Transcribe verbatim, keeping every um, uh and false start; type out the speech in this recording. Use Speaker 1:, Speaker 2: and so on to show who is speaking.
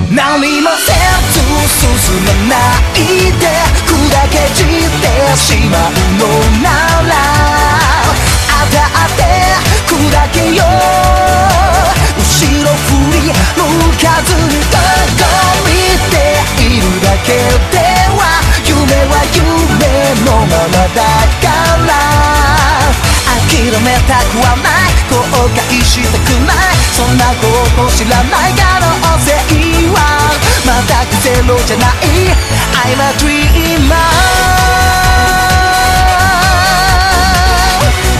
Speaker 1: 何もせず進まないで砕け散ってしまうのなら当たって砕けよう後ろ振り向かずにどこ見ているだけでは夢は夢のままだから諦めたくはない後悔したくないそんなこと知らない可能性はまたゼロじゃない I'm a dreamer